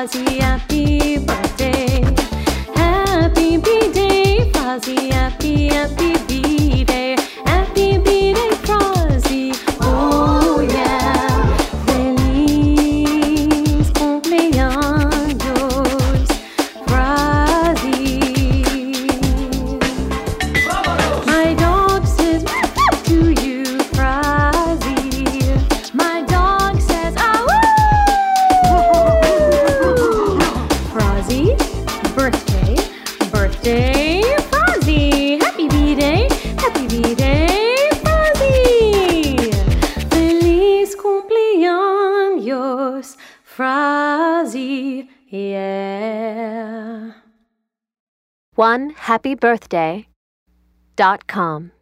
Fozzie, happy birthday. Happy B-Day, Fozzie, happy B-Day. Happy B-Day, Fozzie, oh yeah. Feliz cumpleaños, Fozzie. My dog says to you, Fozzie. My dog says, Fozzie, birthday, Fozzie. Happy B-Day, Fozzie. Feliz cumpleaños, Fozzie, yeah. OneHappyBirthday.com